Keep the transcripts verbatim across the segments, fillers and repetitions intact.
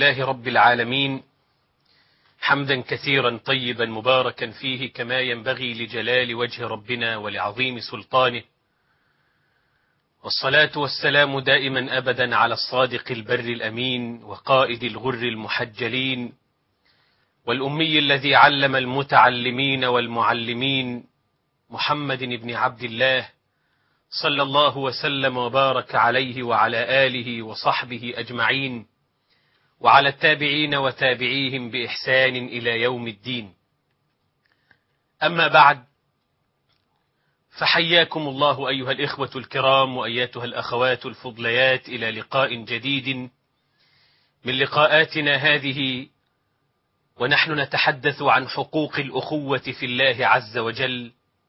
لله رب العالمين حمدا كثيرا طيبا مباركا فيه كما ينبغي لجلال وجه ربنا ولعظيم سلطانه، والصلاة والسلام دائما أبدا على الصادق البر الأمين وقائد الغر المحجلين والأمي الذي علم المتعلمين والمعلمين، محمد بن عبد الله صلى الله وسلم وبارك عليه وعلى آله وصحبه أجمعين، وعلى التابعين وتابعيهم بإحسان إلى يوم الدين. أما بعد، فحياكم الله أيها الإخوة الكرام وأياتها الأخوات الفضليات إلى لقاء جديد من لقاءاتنا هذه، ونحن نتحدث عن حقوق الأخوة في الله عز وجل،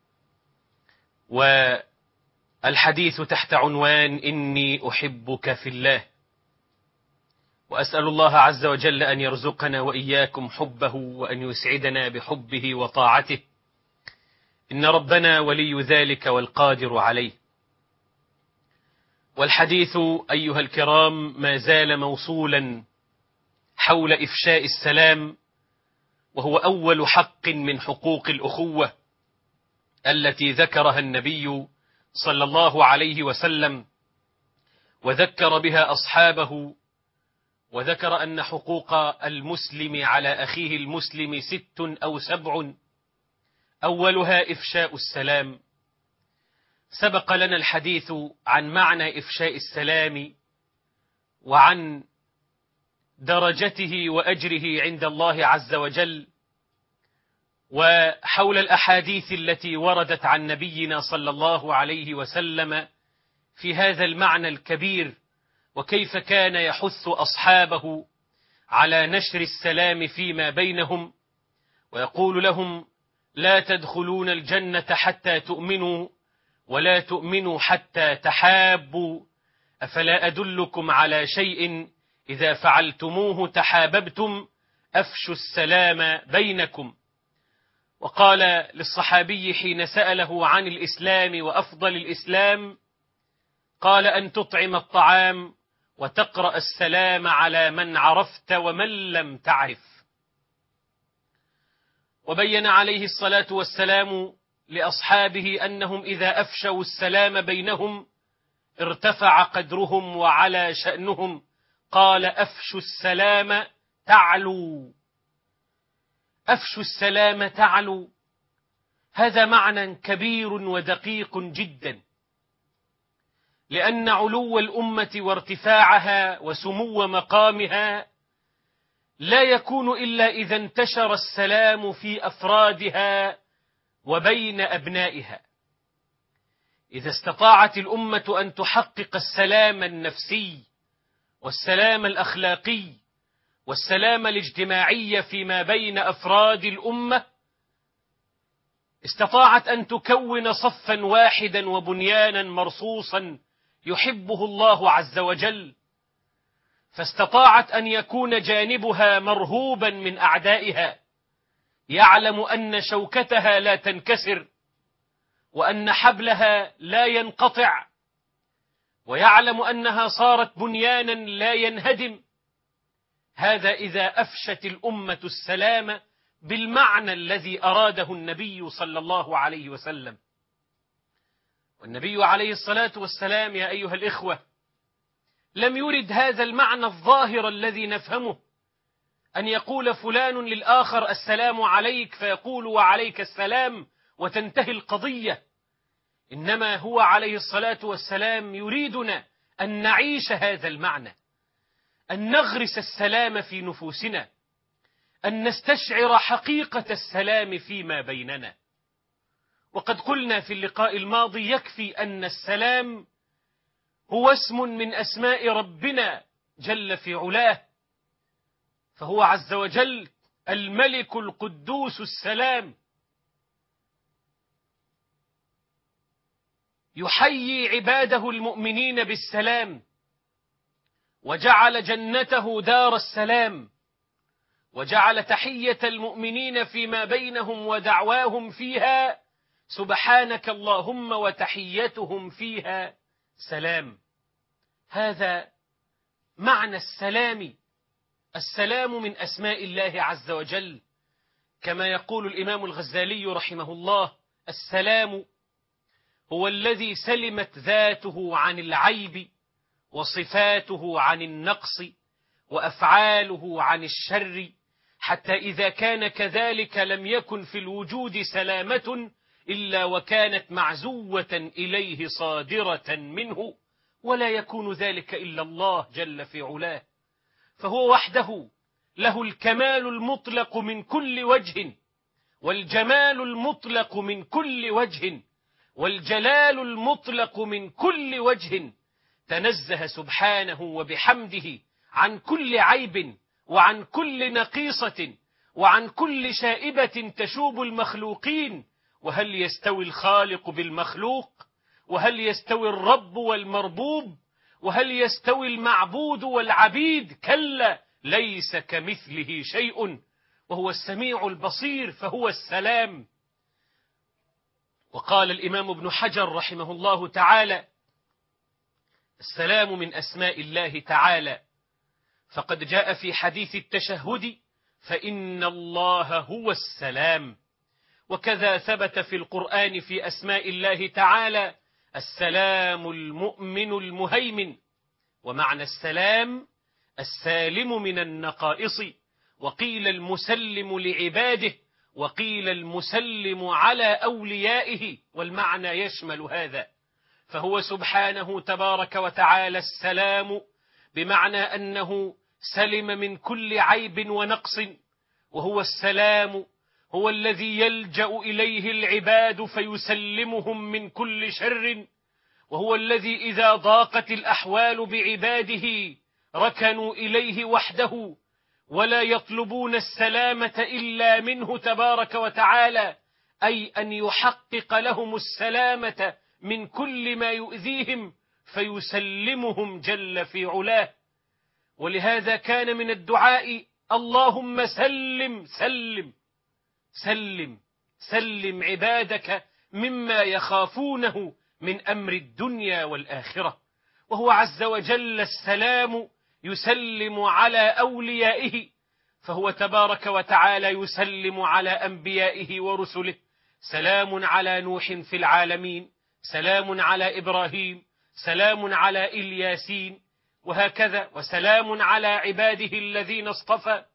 والحديث تحت عنوان إني أحبك في الله. وأسأل الله عز وجل أن يرزقنا وإياكم حبه وأن يسعدنا بحبه وطاعته، إن ربنا ولي ذلك والقادر عليه. والحديث أيها الكرام ما زال موصولا حول إفشاء السلام، وهو أول حق من حقوق الأخوة التي ذكرها النبي صلى الله عليه وسلم وذكر بها أصحابه، وذكر أن حقوق المسلم على أخيه المسلم ست أو سبع، أولها إفشاء السلام. سبق لنا الحديث عن معنى إفشاء السلام وعن درجته وأجره عند الله عز وجل، وحول الأحاديث التي وردت عن نبينا صلى الله عليه وسلم في هذا المعنى الكبير، وكيف كان يحث أصحابه على نشر السلام فيما بينهم، ويقول لهم: لا تدخلون الجنة حتى تؤمنوا، ولا تؤمنوا حتى تحابوا، أفلا أدلكم على شيء إذا فعلتموه تحاببتم، أفشوا السلام بينكم. وقال للصحابي حين سأله عن الإسلام وأفضل الإسلام، قال: أن تطعم الطعام وتقرأ السلام على من عرفت ومن لم تعرف. وبين عليه الصلاة والسلام لأصحابه أنهم إذا أفشوا السلام بينهم ارتفع قدرهم وعلى شأنهم، قال: أفشوا السلام تعلو. أفشوا السلام تعلو، هذا معنى كبير ودقيق جدا، لأن علو الأمة وارتفاعها وسمو مقامها لا يكون إلا إذا انتشر السلام في أفرادها وبين أبنائها. إذا استطاعت الأمة أن تحقق السلام النفسي والسلام الأخلاقي والسلام الاجتماعي فيما بين أفراد الأمة، استطاعت أن تكون صفا واحدا وبنيانا مرصوصا يحبه الله عز وجل، فاستطاعت أن يكون جانبها مرهوبا من أعدائها، يعلم أن شوكتها لا تنكسر وأن حبلها لا ينقطع، ويعلم أنها صارت بنيانا لا ينهدم. هذا إذا أفشت الأمة السلام بالمعنى الذي أراده النبي صلى الله عليه وسلم. والنبي عليه الصلاة والسلام يا أيها الإخوة لم يرد هذا المعنى الظاهر الذي نفهمه، أن يقول فلان للآخر السلام عليك فيقول وعليك السلام وتنتهي القضية. إنما هو عليه الصلاة والسلام يريدنا أن نعيش هذا المعنى، أن نغرس السلام في نفوسنا، أن نستشعر حقيقة السلام فيما بيننا. وقد قلنا في اللقاء الماضي: يكفي أن السلام هو اسم من أسماء ربنا جل في علاه، فهو عز وجل الملك القدوس السلام، يحيي عباده المؤمنين بالسلام، وجعل جنته دار السلام، وجعل تحية المؤمنين فيما بينهم ودعواهم فيها سبحانك اللهم وتحيتهم فيها سلام. هذا معنى السلام السلام من أسماء الله عز وجل، كما يقول الإمام الغزالي رحمه الله: السلام هو الذي سلمت ذاته عن العيب، وصفاته عن النقص، وأفعاله عن الشر، حتى إذا كان كذلك لم يكن في الوجود سلامة إلا وكانت معزوة إليه صادرة منه، ولا يكون ذلك إلا الله جل في علاه، فهو وحده له الكمال المطلق من كل وجه، والجمال المطلق من كل وجه، والجلال المطلق من كل وجه، تنزه سبحانه وبحمده عن كل عيب، وعن كل نقيصة، وعن كل شائبة تشوب المخلوقين. وهل يستوي الخالق بالمخلوق؟ وهل يستوي الرب والمربوب؟ وهل يستوي المعبود والعبيد؟ كلا، ليس كمثله شيء، وهو السميع البصير، فهو السلام. وقال الإمام ابن حجر رحمه الله تعالى: السلام من أسماء الله تعالى، فقد جاء في حديث التشهد: فإن الله هو السلام. وكذا ثبت في القرآن في أسماء الله تعالى: السلام المؤمن المهيمن. ومعنى السلام السالم من النقائص، وقيل المسلم لعباده، وقيل المسلم على أوليائه، والمعنى يشمل هذا. فهو سبحانه تبارك وتعالى السلام، بمعنى أنه سلم من كل عيب ونقص، وهو السلام هو الذي يلجأ إليه العباد فيسلمهم من كل شر، وهو الذي إذا ضاقت الأحوال بعباده ركنوا إليه وحده، ولا يطلبون السلامة إلا منه تبارك وتعالى، أي أن يحقق لهم السلامة من كل ما يؤذيهم فيسلمهم جل في علاه. ولهذا كان من الدعاء: اللهم سلم سلم سلم سلم عبادك مما يخافونه من أمر الدنيا والآخرة. وهو عز وجل السلام يسلم على أوليائه، فهو تبارك وتعالى يسلم على أنبيائه ورسله: سلام على نوح في العالمين، سلام على إبراهيم، سلام على إلياسين، وهكذا، وسلام على عباده الذين اصطفى.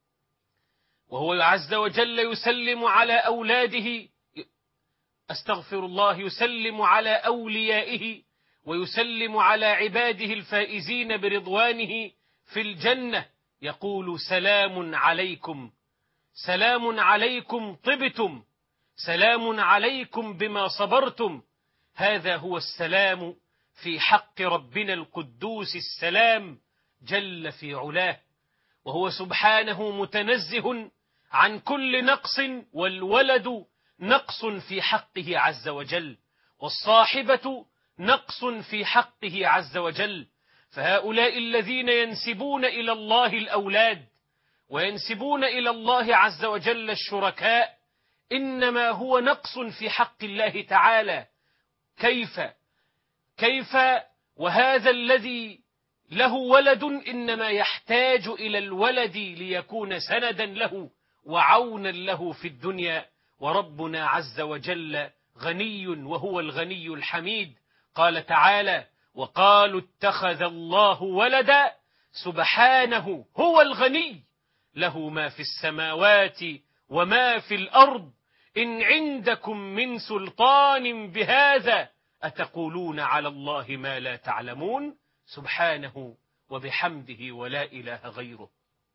وهو عز وجل يسلم على أولاده، أستغفر الله، يسلم على أوليائه، ويسلم على عباده الفائزين برضوانه في الجنة، يقول: سلام عليكم، سلام عليكم طبتم، سلام عليكم بما صبرتم. هذا هو السلام في حق ربنا القدوس السلام جل في علاه. وهو سبحانه متنزه عن كل نقص، والولد نقص في حقه عز وجل، والصاحبة نقص في حقه عز وجل. فهؤلاء الذين ينسبون إلى الله الأولاد، وينسبون إلى الله عز وجل الشركاء، إنما هو نقص في حق الله تعالى. كيف كيف وهذا الذي له ولد إنما يحتاج إلى الولد ليكون سندا له وعونا له في الدنيا، وربنا عز وجل غني، وهو الغني الحميد. قال تعالى: وقالوا اتخذ الله ولدا، سبحانه هو الغني، له ما في السماوات وما في الأرض، إن عندكم من سلطان بهذا أتقولون على الله ما لا تعلمون، سبحانه وبحمده ولا إله غيره.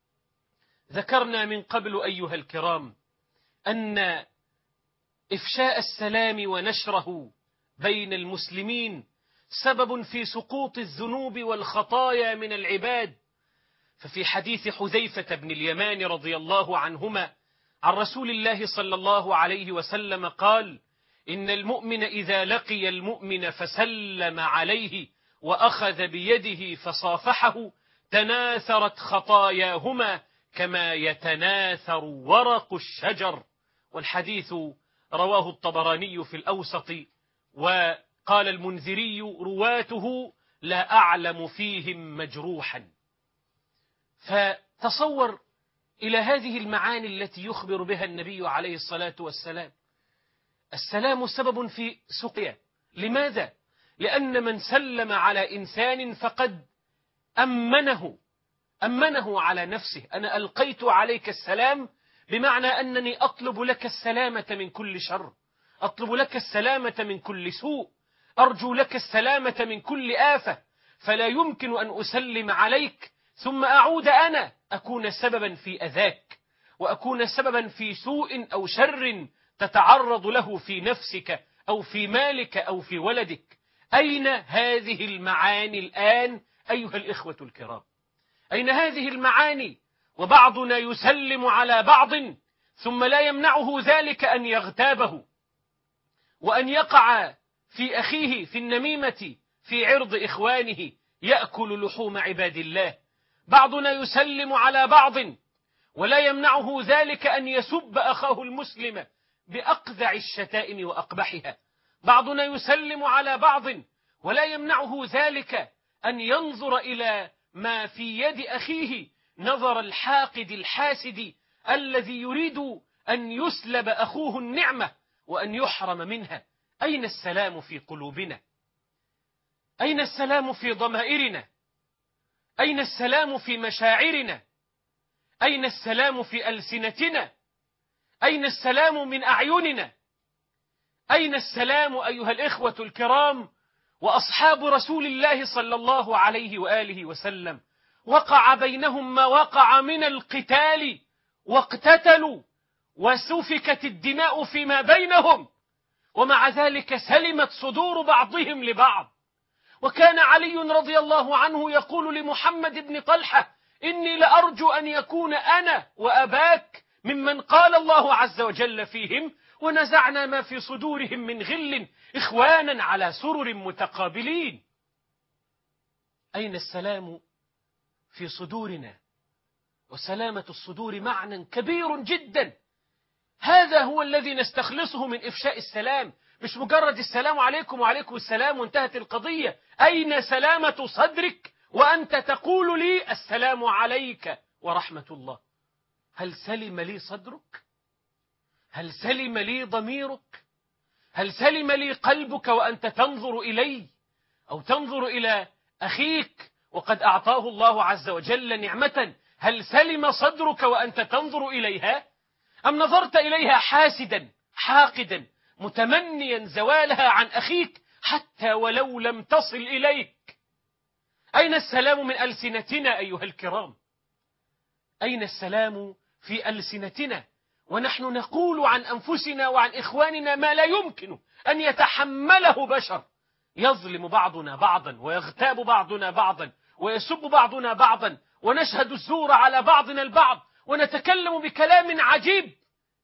ذكرنا من قبل أيها الكرام أن إفشاء السلام ونشره بين المسلمين سبب في سقوط الذنوب والخطايا من العباد. ففي حديث حذيفة بن اليمان رضي الله عنهما عن رسول الله صلى الله عليه وسلم قال: إن المؤمن إذا لقي المؤمن فسلم عليه وأخذ بيده فصافحه تناثرت خطاياهما كما يتناثر ورق الشجر. والحديث رواه الطبراني في الأوسط، وقال المنذري: رواته لا أعلم فيهم مجروحا. تصور إلى هذه المعاني التي يخبر بها النبي عليه الصلاة والسلام. السلام سبب في سقيا. لماذا؟ لأن من سلم على إنسان فقد أمنه أمنه على نفسه. أنا ألقيت عليك السلام بمعنى أنني أطلب لك السلامة من كل شر، أطلب لك السلامة من كل سوء، أرجو لك السلامة من كل آفة. فلا يمكن أن أسلم عليك ثم أعود أنا أكون سببا في أذاك، وأكون سببا في سوء أو شر تتعرض له في نفسك أو في مالك أو في ولدك. أين هذه المعاني الآن أيها الإخوة الكرام؟ أين هذه المعاني؟ وبعضنا يسلم على بعض ثم لا يمنعه ذلك أن يغتابه وأن يقع في أخيه في النميمة في عرض إخوانه، يأكل لحوم عباد الله. بعضنا يسلم على بعض ولا يمنعه ذلك أن يسب أخاه المسلم بأقذع الشتائم وأقبحها. بعضنا يسلم على بعض ولا يمنعه ذلك أن ينظر إلى ما في يد أخيه نظر الحاقد الحاسد الذي يريد أن يسلب أخوه النعمة وأن يحرم منها. أين السلام في قلوبنا؟ أين السلام في ضمائرنا؟ أين السلام في مشاعرنا؟ أين السلام في ألسنتنا؟ أين السلام من أعيننا؟ أين السلام أيها الإخوة الكرام؟ وأصحاب رسول الله صلى الله عليه وآله وسلم وقع بينهم ما وقع من القتال واقتتلوا وسفكت الدماء فيما بينهم، ومع ذلك سلمت صدور بعضهم لبعض. وكان علي رضي الله عنه يقول لمحمد بن طلحة: إني لأرجو أن يكون أنا وأباك ممن قال الله عز وجل فيهم: ونزعنا ما في صدورهم من غل إخوانا على سرر متقابلين. أين السلام في صدورنا؟ وسلامة الصدور معنى كبير جدا. هذا هو الذي نستخلصه من إفشاء السلام، مش مجرد السلام عليكم وعليكم السلام وانتهت القضية. أين سلامة صدرك وأنت تقول لي السلام عليك ورحمة الله؟ هل سلم لي صدرك؟ هل سلم لي ضميرك؟ هل سلم لي قلبك وأنت تنظر إلي أو تنظر إلى أخيك وقد أعطاه الله عز وجل نعمة؟ هل سلم صدرك وأنت تنظر إليها؟ أم نظرت إليها حاسدا حاقدا متمنيا زوالها عن أخيك حتى ولو لم تصل إليك؟ أين السلام من ألسنتنا أيها الكرام؟ أين السلام في ألسنتنا ونحن نقول عن أنفسنا وعن إخواننا ما لا يمكن أن يتحمله بشر؟ يظلم بعضنا بعضا ويغتاب بعضنا بعضا ويسب بعضنا بعضا ونشهد الزور على بعضنا البعض ونتكلم بكلام عجيب.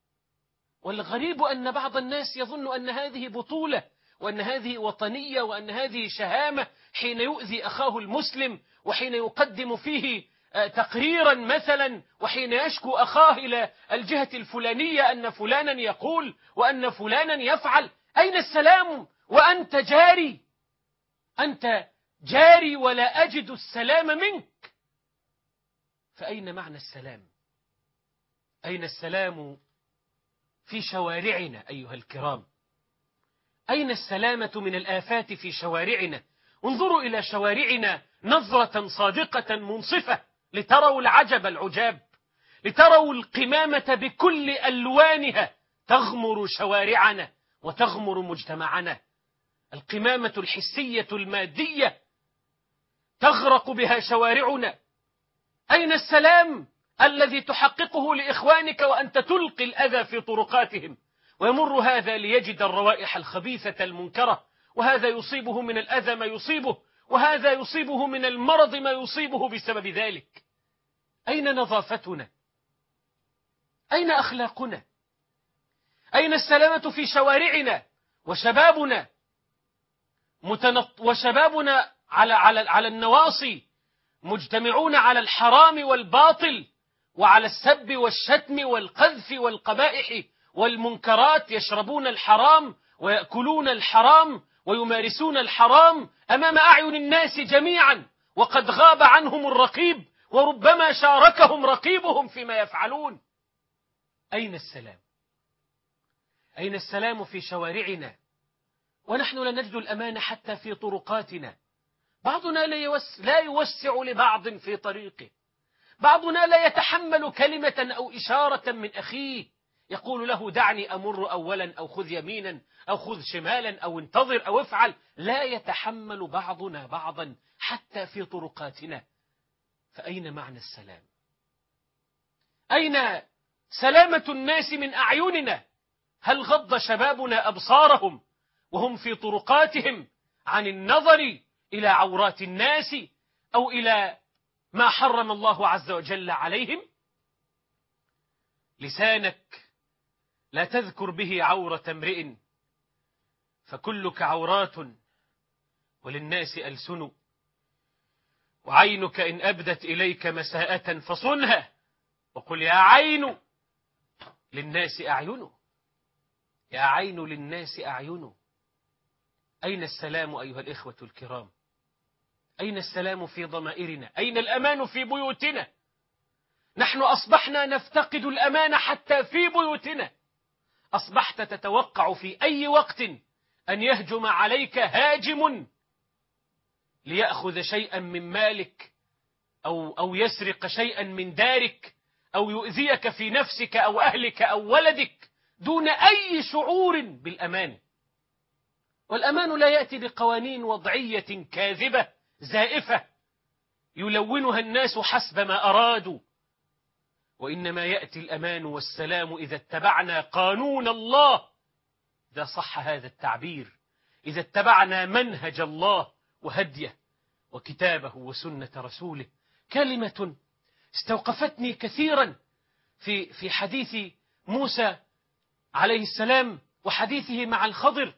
والغريب أن بعض الناس يظن أن هذه بطولة وأن هذه وطنية وأن هذه شهامة حين يؤذي أخاه المسلم وحين يقدم فيه تقريرا مثلا وحين يشكو أخاه إلى الجهة الفلانية أن فلانا يقول وأن فلانا يفعل. أين السلام وأنت جاري؟ أنت جاري ولا أجد السلام منك. فأين معنى السلام؟ أين السلام في شوارعنا أيها الكرام؟ أين السلامة من الآفات في شوارعنا؟ انظروا إلى شوارعنا نظرة صادقة منصفة لتروا العجب العجاب، لتروا القمامة بكل ألوانها تغمر شوارعنا وتغمر مجتمعنا. القمامة الحسية المادية تغرق بها شوارعنا. أين السلام الذي تحققه لإخوانك وأنت تلقي الأذى في طرقاتهم؟ ويمر هذا ليجد الروائح الخبيثة المنكرة، وهذا يصيبه من الأذى ما يصيبه، وهذا يصيبه من المرض ما يصيبه بسبب ذلك. أين نظافتنا؟ أين أخلاقنا؟ أين السلامة في شوارعنا وشبابنا متنط وشبابنا على على على النواصي مجتمعون على الحرام والباطل وعلى السب والشتم والقذف والقبائح والمنكرات، يشربون الحرام ويأكلون الحرام ويمارسون الحرام أمام أعين الناس جميعا، وقد غاب عنهم الرقيب وربما شاركهم رقيبهم فيما يفعلون. أين السلام؟ أين السلام في شوارعنا؟ ونحن لا نجد الأمان حتى في طرقاتنا. بعضنا لا يوسع, لا يوسع لبعض في طريقه، بعضنا لا يتحمل كلمة أو إشارة من أخيه يقول له دعني أمر أولا أو خذ يمينا أو خذ شمالا أو انتظر أو افعل. لا يتحمل بعضنا بعضا حتى في طرقاتنا. فأين معنى السلام؟ أين سلامة الناس من أعيننا؟ هل غض شبابنا أبصارهم وهم في طرقاتهم عن النظر إلى عورات الناس أو إلى ما حرم الله عز وجل عليهم؟ لسانك لا تذكر به عورة امرئ فكلك عورات وللناس ألسن، وعينك إن أبدت إليك مساءة فصنها وقل يا عين للناس أعين، يا عين للناس أعين. أين السلام أيها الإخوة الكرام؟ أين السلام في ضمائرنا؟ أين الأمان في بيوتنا؟ نحن أصبحنا نفتقد الأمان حتى في بيوتنا. أصبحت تتوقع في أي وقت أن يهجم عليك هاجم ليأخذ شيئا من مالك أو, أو يسرق شيئا من دارك أو يؤذيك في نفسك أو أهلك أو ولدك دون أي شعور بالأمان. والأمان لا يأتي بقوانين وضعية كاذبة زائفة يلونها الناس حسب ما أرادوا، وإنما يأتي الأمان والسلام إذا اتبعنا قانون الله، إذا صح هذا التعبير، إذا اتبعنا منهج الله وهديه وكتابه وسنة رسوله. كلمة استوقفتني كثيرا في في حديث موسى عليه السلام وحديثه مع الخضر،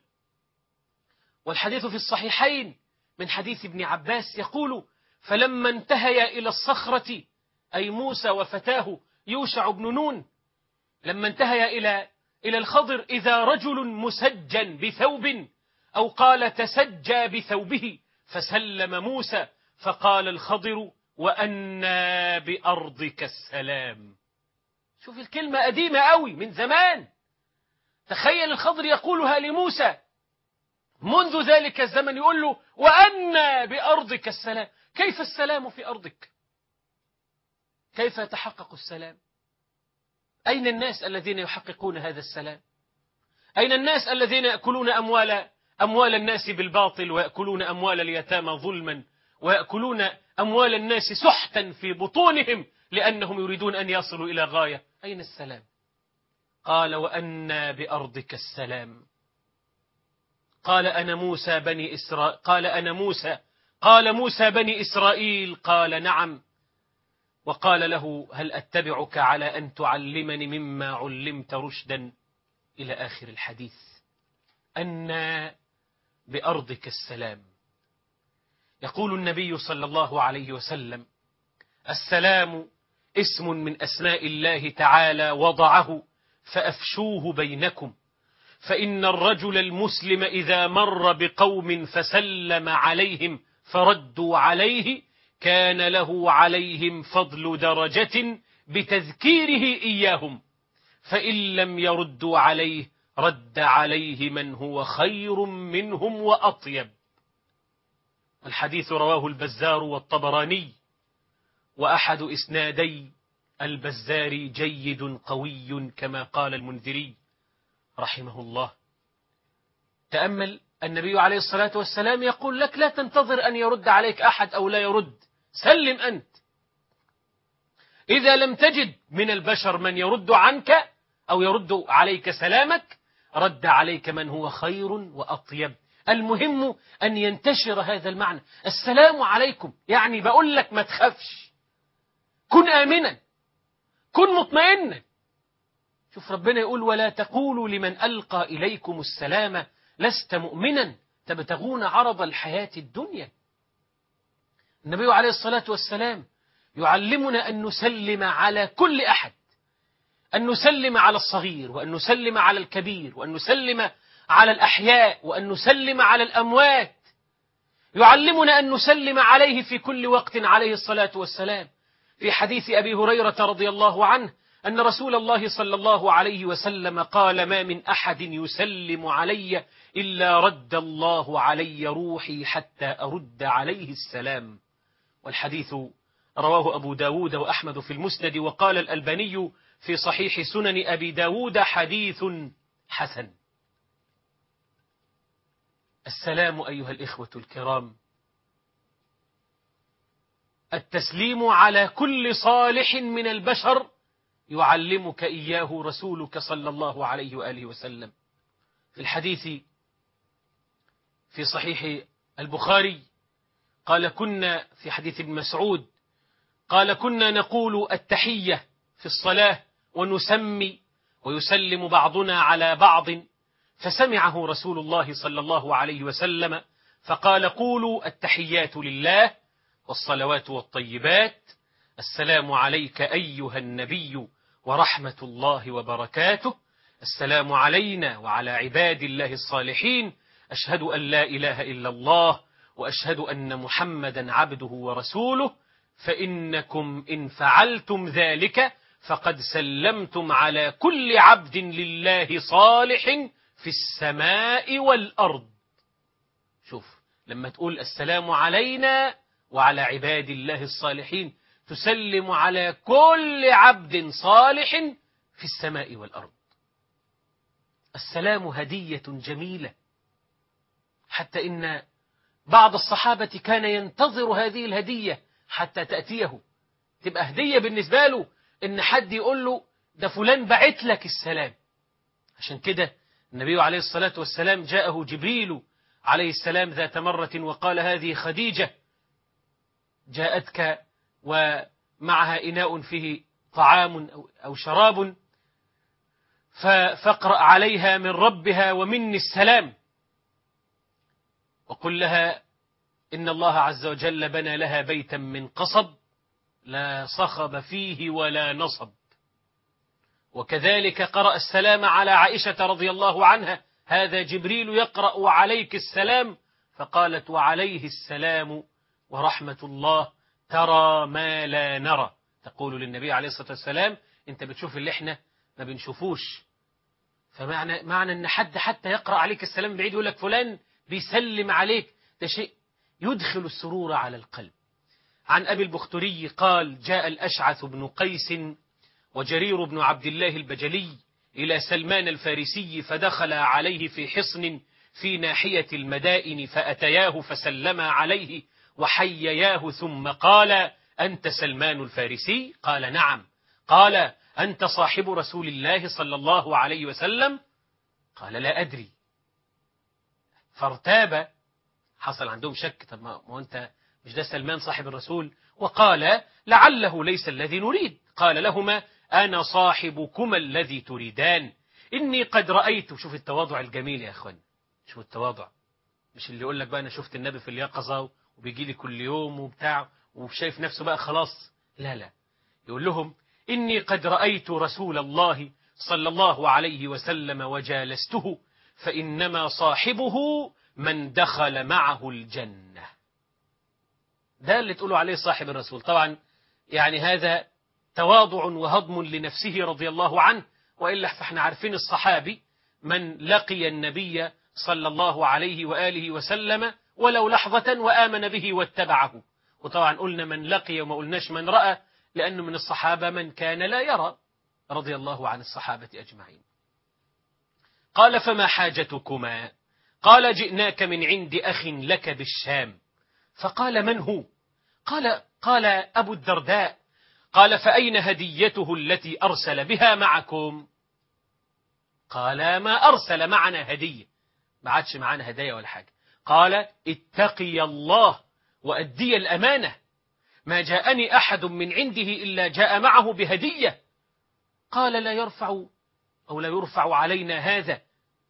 والحديث في الصحيحين من حديث ابن عباس يقول: فلما انتهيا إلى الصخرة، أي موسى وفتاه يوشع بن نون، لما انتهيا إلى إلى الخضر إذا رجل مسجى بثوب، أو قال تسجى بثوبه، فسلم موسى فقال الخضر: وأنا بأرضك السلام. شوف الكلمة قديمة قوي من زمان. تخيل الخضر يقولها لموسى منذ ذلك الزمن، يقول له: وأنا بأرضك السلام. كيف السلام في أرضك؟ كيف يتحقق السلام؟ أين الناس الذين يحققون هذا السلام؟ أين الناس الذين يأكلون أموال أموال الناس بالباطل، ويأكلون أموال اليتامى ظلما، ويأكلون أموال الناس سحتا في بطونهم لأنهم يريدون أن يصلوا إلى غاية؟ أين السلام؟ قال: وأنا بأرضك السلام. قال: أنا موسى بني إسرائيل. قال: أنا موسى. قال: موسى بني إسرائيل. قال: نعم. وقال له: هل أتبعك على أن تعلمني مما علمت رشدا، إلى آخر الحديث. أنا بأرضك السلام. يقول النبي صلى الله عليه وسلم: السلام اسم من أسماء الله تعالى وضعه فأفشوه بينكم، فإن الرجل المسلم إذا مر بقوم فسلم عليهم فردوا عليه كان له عليهم فضل درجة بتذكيره إياهم، فإن لم يردوا عليه رد عليه من هو خير منهم وأطيب. الحديث رواه البزار والطبراني، وأحد إسنادي البزار جيد قوي كما قال المنذري رحمه الله. تأمل النبي عليه الصلاة والسلام يقول لك: لا تنتظر أن يرد عليك أحد أو لا يرد، سلم أنت. إذا لم تجد من البشر من يرد عنك أو يرد عليك سلامك، رد عليك من هو خير وأطيب. المهم أن ينتشر هذا المعنى. السلام عليكم، يعني بقول لك ما تخافش، كن آمنا، كن مطمئنا. شوف ربنا يقول: ولا تقولوا لمن ألقى إليكم السلام لست مؤمنا تبتغون عرض الحياة الدنيا. النبي عليه الصلاة والسلام يعلمنا أن نسلم على كل أحد، أن نسلم على الصغير، وأن نسلم على الكبير، وأن نسلم على الأحياء، وأن نسلم على الأموات. يعلمنا أن نسلم عليه في كل وقت عليه الصلاة والسلام. في حديث أبي هريرة رضي الله عنه أن رسول الله صلى الله عليه وسلم قال: ما من أحد يسلم علي إلا رد الله علي روحي حتى أرد عليه السلام. والحديث رواه أبو داود وأحمد في المسند، وقال الألباني في صحيح سنن أبي داود: حديث حسن. السلام أيها الإخوة الكرام، التسليم على كل صالح من البشر يعلمك إياه رسولك صلى الله عليه وآله وسلم. في الحديث في صحيح البخاري قال: كنا في حديث ابن مسعود قال: كنا نقول التحية في الصلاة ونسمي ويسلم بعضنا على بعض، فسمعه رسول الله صلى الله عليه وسلم فقال: قولوا التحيات لله والصلوات والطيبات، السلام عليك أيها النبي ورحمة الله وبركاته، السلام علينا وعلى عباد الله الصالحين، أشهد أن لا إله إلا الله وأشهد أن محمدا عبده ورسوله، فإنكم إن فعلتم ذلك فقد سلمتم على كل عبد لله صالح في السماء والأرض. شوف، لما تقول السلام علينا وعلى عباد الله الصالحين تسلم على كل عبد صالح في السماء والأرض. السلام هدية جميلة، حتى إن بعض الصحابة كان ينتظر هذه الهدية حتى تأتيه، تبقى هدية بالنسبة له إن حد يقول له ده فلان بعت لك السلام. عشان كده النبي عليه الصلاة والسلام جاءه جبريل عليه السلام ذات مرة وقال: هذه خديجة جاءتك ومعها إناء فيه طعام أو شراب، فاقرأ عليها من ربها ومني السلام، وقل لها إن الله عز وجل بنى لها بيتا من قصب لا صخب فيه ولا نصب. وكذلك قرأ السلام على عائشة رضي الله عنها: هذا جبريل يقرأ عليك السلام، فقالت: وعليه السلام ورحمة الله، ترى ما لا نرى. تقول للنبي عليه الصلاة والسلام: انت بتشوف اللي احنا ما بنشوفوش. فمعنى معنى ان حد حتى يقرأ عليك السلام بعيد يقول لك فلان بيسلم عليك، ده شيء يدخل السرور على القلب. عن أبي البختري قال: جاء الأشعث بن قيس وجرير بن عبد الله البجلي إلى سلمان الفارسي، فدخل عليه في حصن في ناحية المدائن، فأتياه فسلما عليه وحيياه، ثم قال: أنت سلمان الفارسي؟ قال: نعم. قال: أنت صاحب رسول الله صلى الله عليه وسلم؟ قال: لا أدري. فارتاب، حصل عندهم شك، طب ما هو أنت مش ده سلمان صاحب الرسول؟ وقال: لعله ليس الذي نريد. قال لهما: أنا صاحبكما الذي تريدان، إني قد رأيت. شوف التواضع الجميل يا أخوان، شوف التواضع، مش اللي يقول لك بقى أنا شفت النبي في اليقظة وبيجي لي كل يوم وبتاع وشايف نفسه بقى خلاص، لا لا، يقول لهم: إني قد رأيت رسول الله صلى الله عليه وسلم وجالسته، فإنما صاحبه من دخل معه الجنة. ده اللي تقولوا عليه صاحب الرسول. طبعا يعني هذا تواضع وهضم لنفسه رضي الله عنه، وإلا فاحنا عارفين الصحابي من لقي النبي صلى الله عليه وآله وسلم ولو لحظة وآمن به واتبعه. وطبعا قلنا من لقي وما قلناش من رأى، لأنه من الصحابة من كان لا يرى رضي الله عن الصحابة أجمعين. قال: فما حاجتكما؟ قال: جئناك من عند أخ لك بالشام. فقال: من هو؟ قال قال أبو الدرداء. قال: فأين هديته التي أرسل بها معكم؟ قال: ما أرسل معنا هدية، ما عادش معنا هدايا ولا حاجة. قال: اتقي الله وأدي الأمانة، ما جاءني أحد من عنده إلا جاء معه بهدية. قال: لا يرفع أو لا يرفع علينا هذا،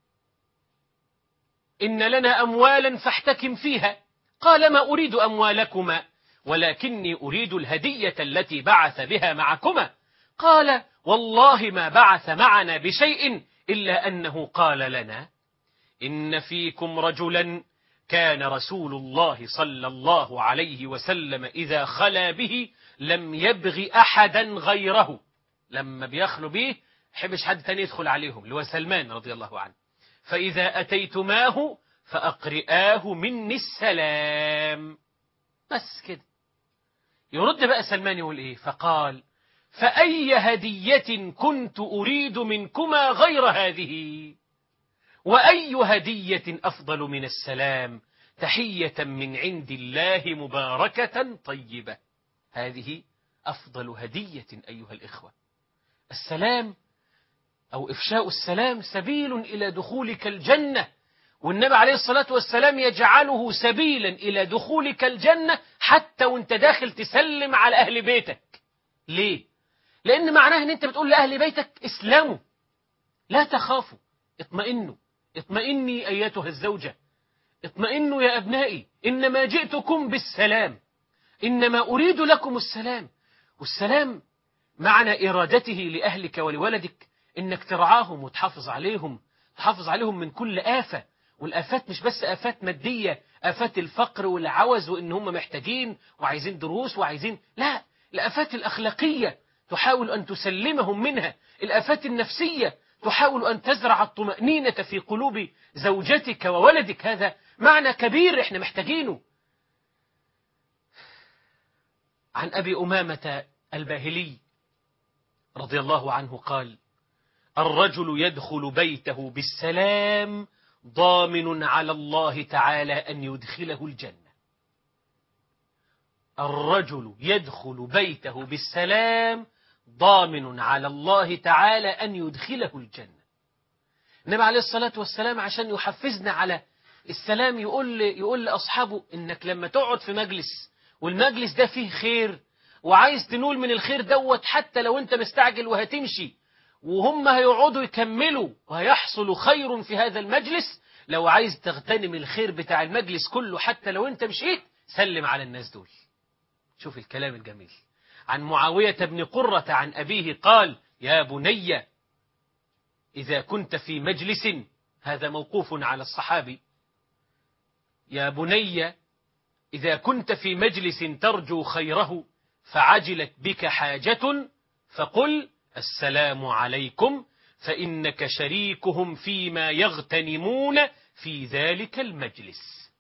إن لنا أموالا فاحتكم فيها. قال: ما أريد أموالكما، ولكني أريد الهدية التي بعث بها معكما. قال: والله ما بعث معنا بشيء إلا أنه قال لنا: إن فيكم رجلا كان رسول الله صلى الله عليه وسلم إذا خلا به لم يبغ أحدا غيره. لما بيخلو به حبش حد تاني يدخل عليهم، اللي هو سلمان رضي الله عنه. فإذا أتيتماه فأقرئاه مني السلام. بس كده. يرد بقى سلمان يقول إيه؟ فقال: فأي هدية كنت أريد منكما غير هذه؟ وأي هدية أفضل من السلام؟ تحية من عند الله مباركة طيبة. هذه أفضل هدية أيها الإخوة. السلام أو إفشاء السلام سبيل إلى دخولك الجنة، والنبي عليه الصلاة والسلام يجعله سبيلا إلى دخولك الجنة حتى وانت داخل تسلم على أهل بيتك. ليه؟ لأن معناه أن أنت بتقول لأهل بيتك اسلموا، لا تخافوا، اطمئنوا، اطمئني أيتها الزوجة، اطمئنوا يا أبنائي، إنما جئتكم بالسلام، إنما أريد لكم السلام. والسلام معنى إرادته لأهلك ولولدك إنك ترعاهم وتحافظ عليهم، تحافظ عليهم من كل آفة. والآفات مش بس آفات مادية، آفات الفقر والعوز وإن هم محتاجين وعايزين دروس وعايزين، لا، الآفات الأخلاقية تحاول أن تسلمهم منها، الآفات النفسية تحاول أن تزرع الطمأنينة في قلوب زوجتك وولدك. هذا معنى كبير إحنا محتاجينه. عن أبي أمامة الباهلي رضي الله عنه قال: الرجل يدخل بيته بالسلام ضامن على الله تعالى أن يدخله الجنة. الرجل يدخل بيته بالسلام ضامن على الله تعالى أن يدخله الجنة. النبي عليه الصلاة والسلام عشان يحفزنا على السلام يقول يقول لأصحابه إنك لما تقعد في مجلس والمجلس ده فيه خير وعايز تنول من الخير دوت، حتى لو انت مستعجل وهتمشي وهم هيقعدوا يكملوا وهيحصل خير في هذا المجلس، لو عايز تغتنم الخير بتاع المجلس كله حتى لو انت مشيت، سلم على الناس دول. شوف الكلام الجميل. عن معاوية بن قرة عن أبيه قال: يا بني إذا كنت في مجلس، هذا موقوف على الصحابي، يا بني إذا كنت في مجلس ترجو خيره فعجلت بك حاجة فقل السلام عليكم، فإنك شريكهم فيما يغتنمون في ذلك المجلس.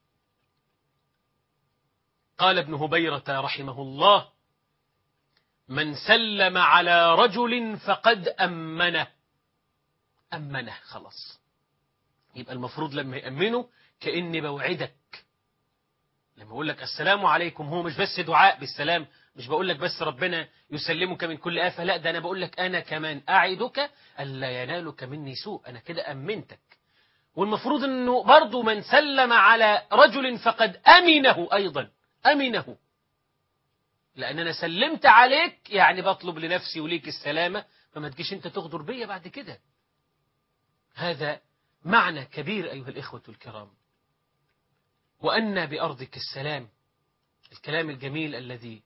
قال ابن هبيرة رحمه الله: من سلم على رجل فقد أمنه. أمنه خلاص، يبقى المفروض لما يأمنه كأني بوعدك. لما أقول لك السلام عليكم هو مش بس دعاء بالسلام، مش بقول لك بس ربنا يسلمك من كل آفة، لا، ده أنا بقول لك أنا كمان أعدك ألا ينالك مني سوء، أنا كده أمنتك. والمفروض أنه برضو من سلم على رجل فقد أمنه أيضا، أمنه، لأن أنا سلمت عليك يعني بطلب لنفسي وليك السلامة، فما تجيش أنت تغدر بيا بعد كده. هذا معنى كبير أيها الإخوة الكرام. وأن بأرضك السلام، الكلام الجميل الذي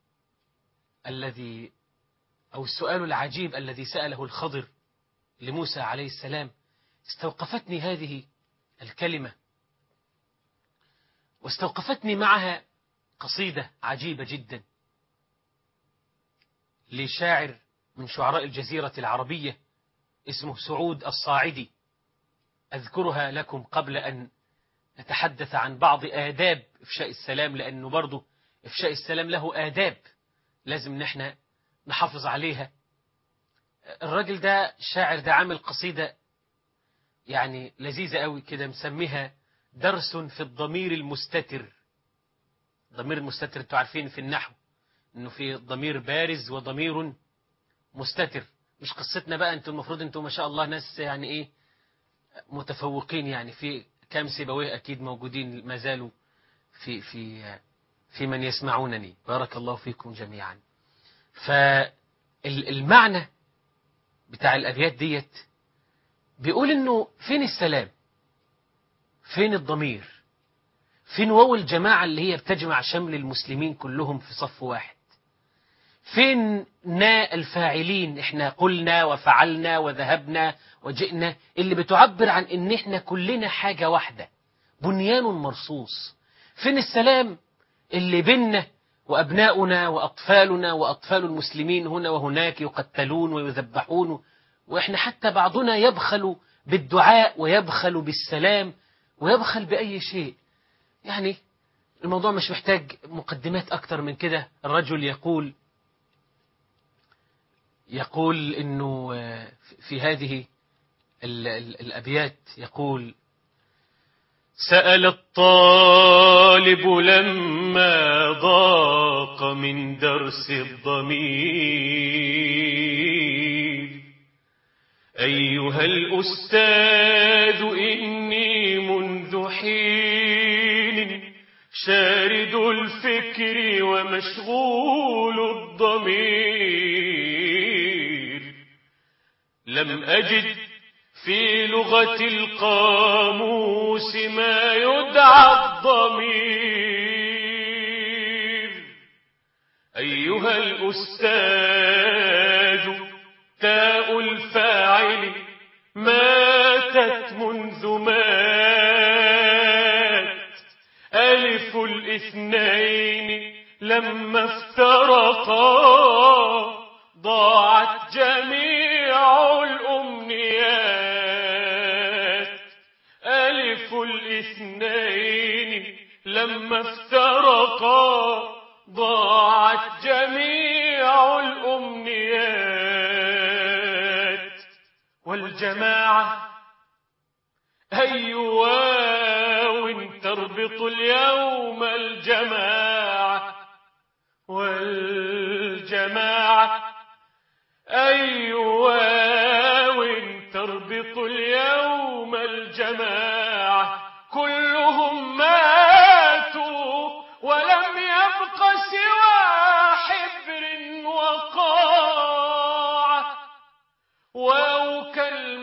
الذي أو السؤال العجيب الذي سأله الخضر لموسى عليه السلام، استوقفتني هذه الكلمة، واستوقفتني معها قصيدة عجيبة جدا لشاعر من شعراء الجزيرة العربية اسمه سعود الصاعدي، أذكرها لكم قبل أن نتحدث عن بعض آداب إفشاء السلام، لأنه برضو إفشاء السلام له آداب لازم نحن نحافظ عليها. الراجل ده الشاعر ده عامل قصيدة يعني لذيذة قوي كده، مسميها درس في الضمير المستتر. الضمير المستتر انتوا عارفين في النحو انه في ضمير بارز وضمير مستتر. مش قصتنا بقى، انتوا المفروض انتوا ما شاء الله ناس يعني ايه متفوقين، يعني في كام سيبويه اكيد موجودين ما زالوا في في في من يسمعونني، بارك الله فيكم جميعا. فالمعنى بتاع الابيات ديت بيقول انه فين السلام، فين الضمير، فين واو الجماعة اللي هي بتجمع شمل المسلمين كلهم في صف واحد، فين نا الفاعلين، احنا قلنا وفعلنا وذهبنا وجئنا، اللي بتعبر عن ان احنا كلنا حاجة واحدة بنيان مرصوص. فين السلام اللي بيننا وأبناؤنا وأطفالنا وأطفال المسلمين هنا وهناك يقتلون ويذبحون، وإحنا حتى بعضنا يبخل بالدعاء ويبخل بالسلام ويبخل بأي شيء. يعني الموضوع مش محتاج مقدمات أكتر من كده. الرجل يقول يقول إنه في هذه ال ال الأبيات يقول: سأل الطالب لما ضاق من درس الضمير: أيها الأستاذ إني منذ حين شارد الفكر ومشغول الضمير، لم أجد في لغة القاموس ما يدعى الضمير. أيها الأستاذ تاء الفاعل ماتت منذ مات، ألف الاثنين لما افترقا ضاعت جميع الأمنيات. ألف الاثنين لما افترقا ضاعت جميع الأمنيات. والجماعة أي واو تربط اليوم الجماعة، والجماعة أي واو تربط اليوم الجماعة. كلهم ماتوا ولم يبق سوى حبر وقاعة، واو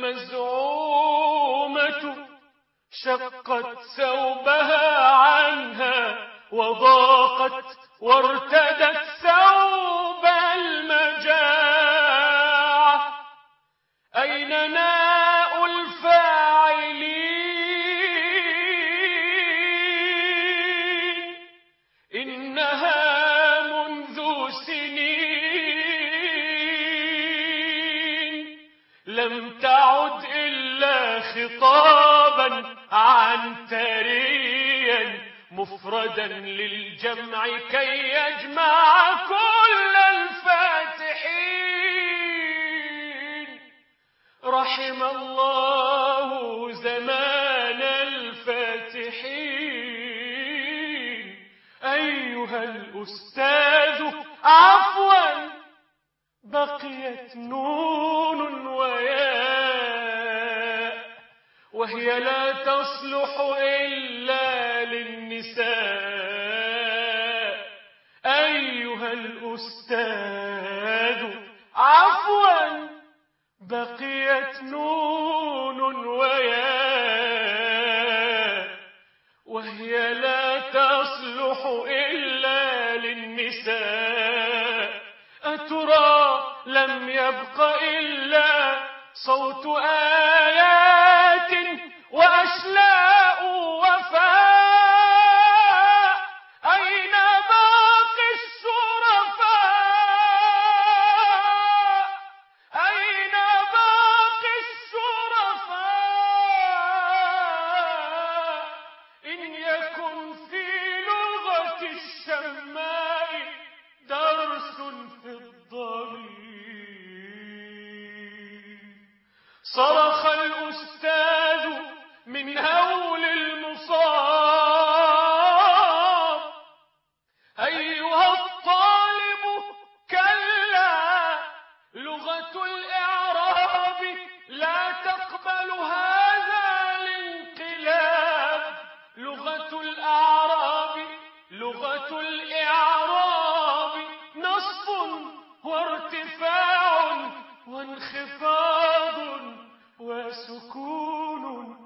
كالمزعومة شقت ثوبها عنها وضاقت وارتدت ثوب المجاعة. أين ناء الفاعلين؟ إنها منذ سنين لم تعد إلا خطابا عنتريا مفردا للجمع كي يجمع كل الفاتحين. رحم الله زمان الفاتحين. أيها الأستاذ عفوا بقيت نون وياء، وهي لا تصلح إلا للنساء. أيها الأستاذ عفوا بقيت نون وياء، وهي لا تصلح إلا للنساء. أترى لم يبق إلا صوت آيات وأشلاء وفاء. أين باقي الشرفاء؟ أين باقي الشرفاء؟ إن يكن في لغة الشماء درس في الضمير. صرخ الأستاذ من هول المصاب: أيها الطالب كلا، لغة الإعراب لا تقبل هذا الانقلاب. لغة الأعراب لغة الإعراب نصب وارتفاع وانخفاض وسكون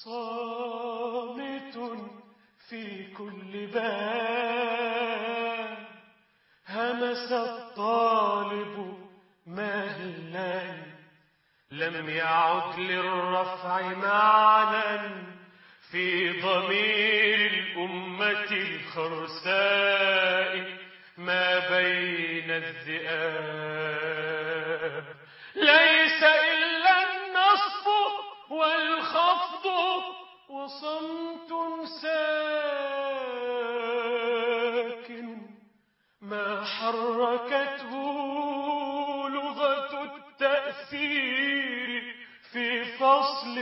صامت في كل باب. همس الطالب مهلا لم يعد للرفع معنى في ضمير الأمة الخرساء ما بين الذئاب، ليس إلا النصب والخفض وصمت ساكن ما حركته لغة التأثير في فصل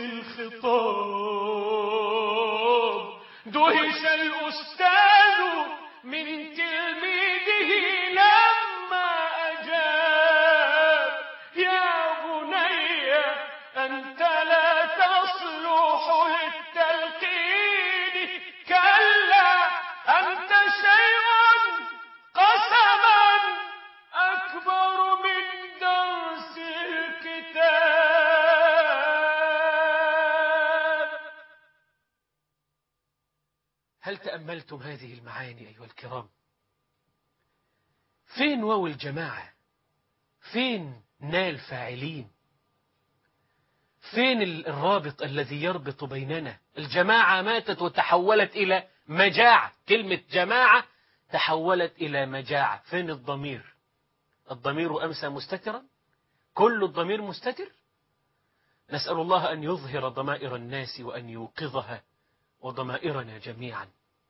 الخطاب. دهش الأستاذ من تلميذه لما أجاب يا بني أنت لا تصلح للتلقين، كلا أنت شيء قسما أكبر من درس الكتاب. هل تأملتم هذه المعاني أيها الكرام؟ فين واو الجماعة؟ فين نال فاعلين؟ فين الرابط الذي يربط بيننا؟ الجماعة ماتت وتحولت إلى مجاعة، كلمة جماعة تحولت إلى مجاعة. فين الضمير؟ الضمير أمسى مستترا، كل الضمير مستتر. نسأل الله أن يظهر ضمائر الناس وأن يوقظها وضمائرنا جميعا.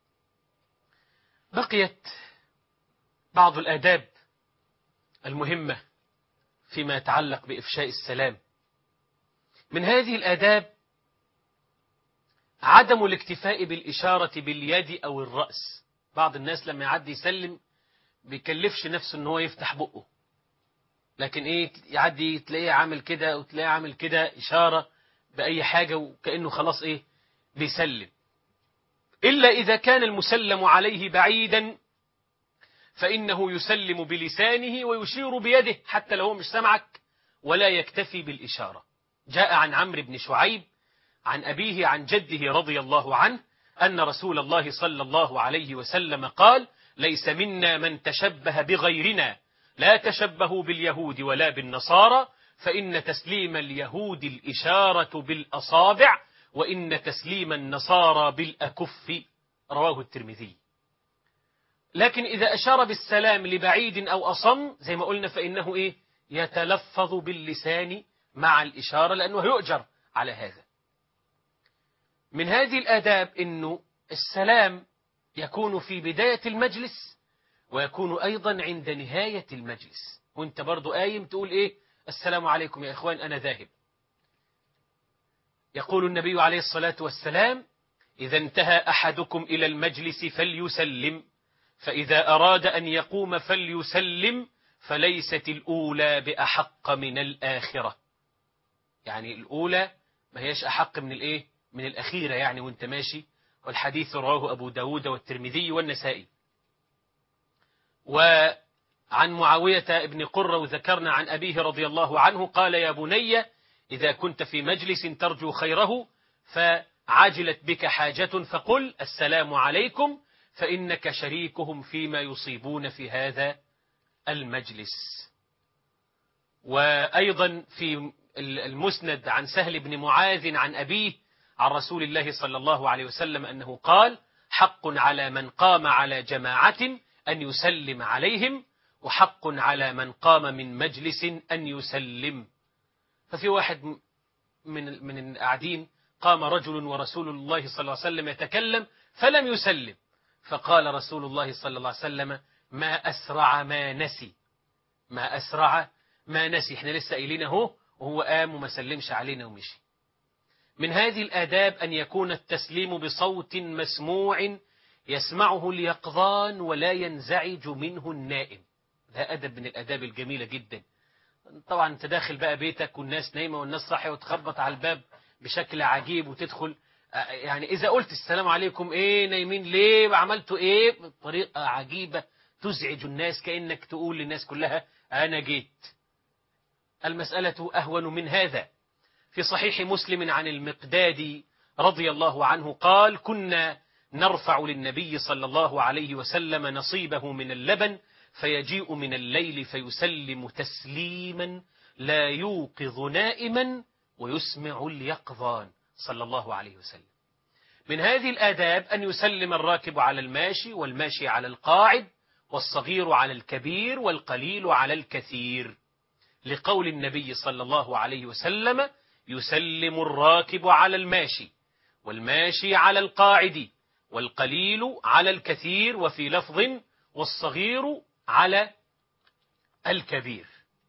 بقيت بعض الآداب المهمة فيما يتعلق بإفشاء السلام. من هذه الآداب عدم الاكتفاء بالإشارة باليد أو الرأس. بعض الناس لما يعدي يسلم بيكلفش نفسه ان هو يفتح بقه، لكن ايه يعدي تلاقيه عامل كده وتلاقيه عامل كده إشارة بأي حاجة وكأنه خلاص ايه بيسلم. إلا إذا كان المسلم عليه بعيدا فإنه يسلم بلسانه ويشير بيده حتى لو هو مش سمعك، ولا يكتفي بالإشارة. جاء عن عمرو بن شعيب عن أبيه عن جده رضي الله عنه أن رسول الله صلى الله عليه وسلم قال: ليس منا من تشبه بغيرنا، لا تشبهوا باليهود ولا بالنصارى، فإن تسليم اليهود الإشارة بالأصابع، وإن تسليم النصارى بالأكف. رواه الترمذي. لكن إذا أشار بالسلام لبعيد أو أصم زي ما قلنا فإنه إيه يتلفظ باللسان مع الإشارة لأنه يؤجر على هذا. من هذه الآداب إنه السلام يكون في بداية المجلس ويكون أيضا عند نهاية المجلس. وانت برضو قايم تقول إيه السلام عليكم يا إخوان أنا ذاهب. يقول النبي عليه الصلاة والسلام: إذا انتهى أحدكم إلى المجلس فليسلم، فإذا أراد أن يقوم فليسلم، فليست الأولى بأحق من الآخرة. يعني الأولى ما هيش أحق من الإيه من الأخيرة يعني وانت ماشي. والحديث رواه أبو داود والترمذي والنسائي. وعن معاوية ابن قرة وذكرنا عن أبيه رضي الله عنه قال: يا بني إذا كنت في مجلس ترجو خيره فعجلت بك حاجة فقل السلام عليكم، فإنك شريكهم فيما يصيبون في هذا المجلس. وأيضا في المسند عن سهل بن معاذ عن أبيه عن رسول الله صلى الله عليه وسلم أنه قال: حق على من قام على جماعة أن يسلم عليهم، وحق على من قام من مجلس أن يسلم. ففي واحد من من القاعدين قام رجل ورسول الله صلى الله عليه وسلم يتكلم فلم يسلم، فقال رسول الله صلى الله عليه وسلم: ما أسرع ما نسي، ما أسرع ما نسي. احنا لسه قايلين اهو وهو قام وما سلمش علينا ومشي. من هذه الآداب أن يكون التسليم بصوت مسموع يسمعه اليقظان ولا ينزعج منه النائم. ده أدب من الآداب الجميلة جدا. طبعا انت داخل بقى بيتك والناس نايمة والناس صاحية وتخبط على الباب بشكل عجيب وتدخل، يعني إذا قلت السلام عليكم إيه نايمين ليه وعملتوا إيه بطريقة عجيبة تزعج الناس كأنك تقول للناس كلها أنا جيت. المسألة أهون من هذا. في صحيح مسلم عن المقداد رضي الله عنه قال: كنا نرفع للنبي صلى الله عليه وسلم نصيبه من اللبن فيجيء من الليل فيسلم تسليما لا يوقظ نائما ويسمع اليقظان صلى الله عليه وسلم. من هذه الآداب أن يسلم الراكب على الماشي، والماشي على القاعد، والصغير على الكبير، والقليل على الكثير، لقول النبي صلى الله عليه وسلم: يسلم الراكب على الماشي، والماشي على القاعد، والقليل على الكثير، وفي لفظ: والصغير على الكبير.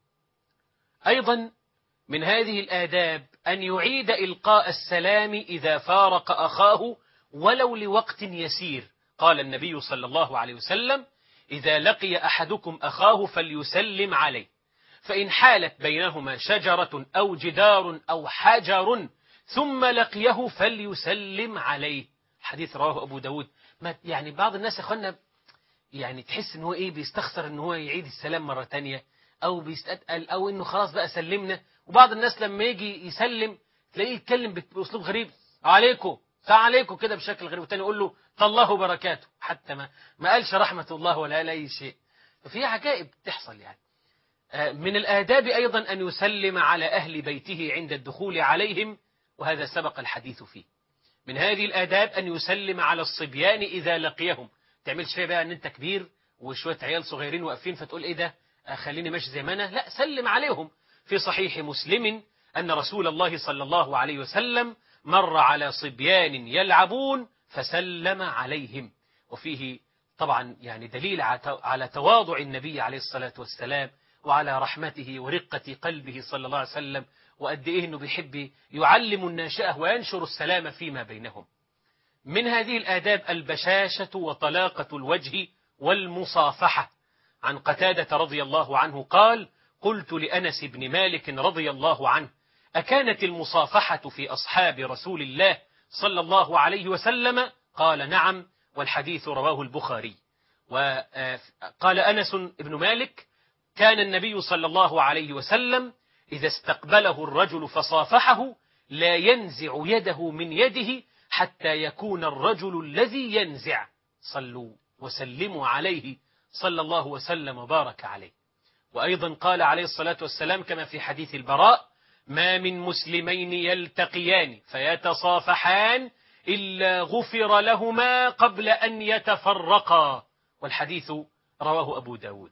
أيضا من هذه الآداب أن يعيد إلقاء السلام إذا فارق أخاه ولو لوقت يسير. قال النبي صلى الله عليه وسلم: إذا لقي أحدكم أخاه فليسلم عليه، فإن حالت بينهما شجرة أو جدار أو حجر ثم لقيه فليسلم عليه. حديث رواه أبو داود. ما يعني بعض الناس يا أخوانا يعني تحس إن هو إيه بيستخسر إن هو يعيد السلام مرة تانية، أو بيستثقل، أو إنه خلاص بقى سلمنا. وبعض الناس لما يجي يسلم تلاقيه يتكلم بأسلوب غريب: عليكم السلام عليكم كده بشكل غريب، والتاني يقول له الله بركاته، حتى ما ما قالش رحمة الله ولا قال أي شيء. ففي عجائب تحصل يعني. من الآداب أيضا أن يسلم على أهل بيته عند الدخول عليهم، وهذا سبق الحديث فيه. من هذه الآداب أن يسلم على الصبيان إذا لقيهم. تعملش فيها بقى أن أنت كبير وشوية عيال صغيرين واقفين فتقول إيه ده خليني ماشي زي ما أنا، لا، سلم عليهم. في صحيح مسلم أن رسول الله صلى الله عليه وسلم مر على صبيان يلعبون فسلم عليهم، وفيه طبعا يعني دليل على تواضع النبي عليه الصلاة والسلام، وعلى رحمته ورقة قلبه صلى الله عليه وسلم، وقد إيه أنه بيحب يعلم الناشئة وينشر السلام فيما بينهم. من هذه الآداب البشاشة وطلاقة الوجه والمصافحة. عن قتادة رضي الله عنه قال: قلت لأنس بن مالك رضي الله عنه: أكانت المصافحة في أصحاب رسول الله صلى الله عليه وسلم؟ قال: نعم، والحديث رواه البخاري. وقال أنس بن مالك: كان النبي صلى الله عليه وسلم إذا استقبله الرجل فصافحه لا ينزع يده من يده حتى يكون الرجل الذي ينزع. صلوا وسلموا عليه صلى الله وسلم وبارك عليه. وأيضا قال عليه الصلاة والسلام كما في حديث البراء: ما من مسلمين يلتقيان فيتصافحان إلا غفر لهما قبل أن يتفرقا، والحديث رواه أبو داود.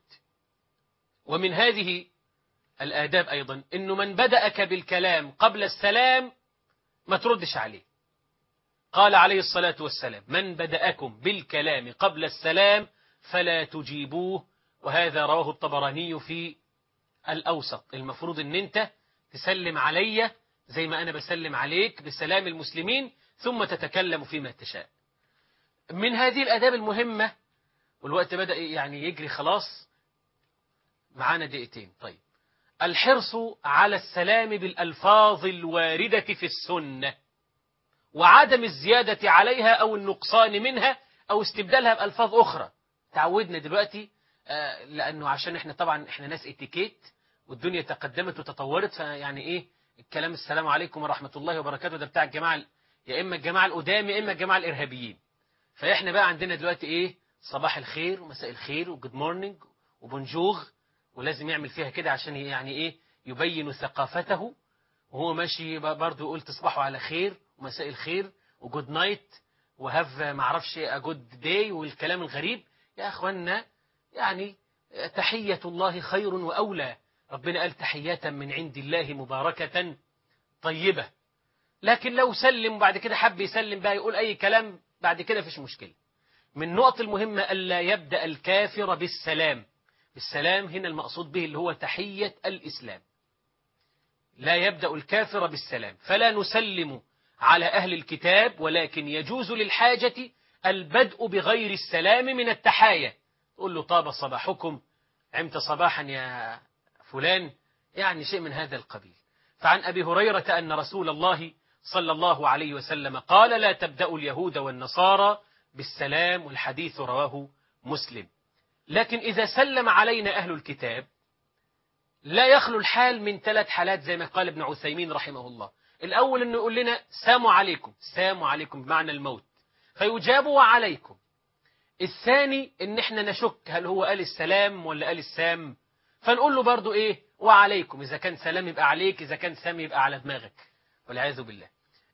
ومن هذه الآداب أيضا إنه من بدأك بالكلام قبل السلام ما تردش عليه. قال عليه الصلاة والسلام: من بدأكم بالكلام قبل السلام فلا تجيبوه، وهذا رواه الطبراني في الأوسط. المفروض أن أنت تسلم علي زي ما أنا بسلم عليك بسلام المسلمين، ثم تتكلم فيما تشاء. من هذه الآداب المهمة، والوقت بدأ يعني يجري خلاص، معانا دقيقتين. طيب، الحرص على السلام بالألفاظ الواردة في السنة، وعدم الزيادة عليها أو النقصان منها أو استبدالها بألفاظ أخرى. تعودنا دلوقتي آه لأنه عشان إحنا طبعا إحنا ناس اتيكيت والدنيا تقدمت وتطورت، فيعني إيه الكلام السلام عليكم ورحمة الله وبركاته ده بتاع الجماعة، يا إما الجماعة القدام يا إما الجماعة الإرهابيين. فإحنا بقى عندنا دلوقتي إيه صباح الخير ومساء الخير وجود مورنينج وبونجوغ، ولازم يعمل فيها كده عشان يعني إيه يبين ثقافته، وهو ماشي برضه يقول تصبحوا على خير ومساء الخير وجود نايت وهاف معرفش أجود داي والكلام الغريب. يا أخوانا يعني تحية الله خير وأولى، ربنا قال تحية من عند الله مباركة طيبة. لكن لو سلم وبعد كده حب يسلم بقى يقول أي كلام بعد كده فيش مشكلة. من النقط المهمة ألا يبدأ الكافر بالسلام. بالسلام هنا المقصود به اللي هو تحية الإسلام. لا يبدأ الكافر بالسلام، فلا نسلم على أهل الكتاب، ولكن يجوز للحاجة البدء بغير السلام من التحايا. تقول له طاب صباحكم، عمت صباحا يا فلان، يعني شيء من هذا القبيل. فعن أبي هريرة أن رسول الله صلى الله عليه وسلم قال: لا تبدأوا اليهود والنصارى بالسلام، والحديث رواه مسلم. لكن إذا سلم علينا أهل الكتاب لا يخلو الحال من ثلاث حالات زي ما قال ابن عثيمين رحمه الله. الأول أنه يقول لنا سام عليكم، سام عليكم بمعنى الموت، فيجاب وعليكم. الثاني أن احنا نشك هل هو قال السلام ولا قال السام، فنقول له برضو إيه وعليكم، إذا كان سلام يبقى عليك، إذا كان سام يبقى على دماغك والعياذ بالله.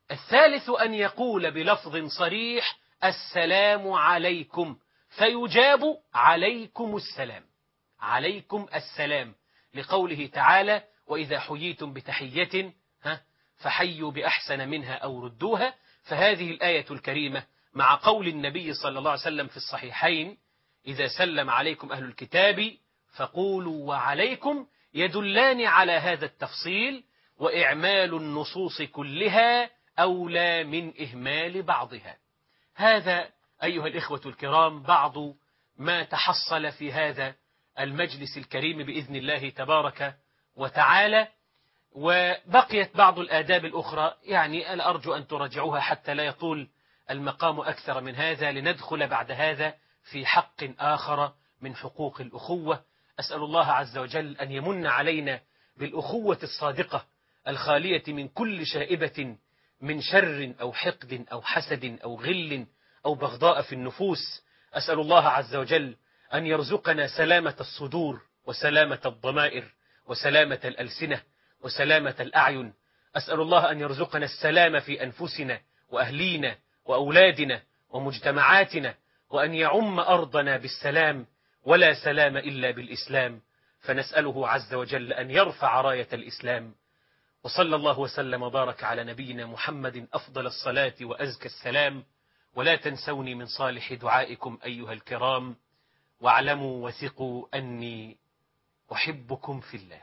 الثالث أن يقول بلفظ صريح السلام عليكم، فيجاب عليكم السلام، عليكم السلام، لقوله تعالى وإذا حييتم بتحية فحيوا بأحسن منها أو ردوها. فهذه الآية الكريمة مع قول النبي صلى الله عليه وسلم في الصحيحين إذا سلم عليكم أهل الكتاب فقولوا وعليكم يدلان على هذا التفصيل، وإعمال النصوص كلها أولى من إهمال بعضها. هذا أيها الإخوة الكرام بعض ما تحصل في هذا المجلس الكريم بإذن الله تبارك وتعالى، وبقيت بعض الآداب الأخرى يعني أنا أرجو أن تراجعوها حتى لا يطول المقام أكثر من هذا، لندخل بعد هذا في حق آخر من حقوق الأخوة. أسأل الله عز وجل أن يمن علينا بالأخوة الصادقة الخالية من كل شائبة من شر أو حقد أو حسد أو غل أو بغضاء في النفوس. أسأل الله عز وجل أن يرزقنا سلامة الصدور وسلامة الضمائر وسلامة الألسنة وسلامة الأعين. أسأل الله أن يرزقنا السلام في أنفسنا وأهلينا وأولادنا ومجتمعاتنا، وأن يعم أرضنا بالسلام، ولا سلام إلا بالإسلام، فنسأله عز وجل أن يرفع راية الإسلام. وصلى الله وسلم وبارك على نبينا محمد أفضل الصلاة وأزكى السلام. ولا تنسوني من صالح دعائكم أيها الكرام، واعلموا وثقوا أني أحبكم في الله.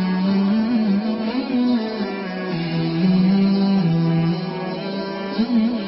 Mm-hmm.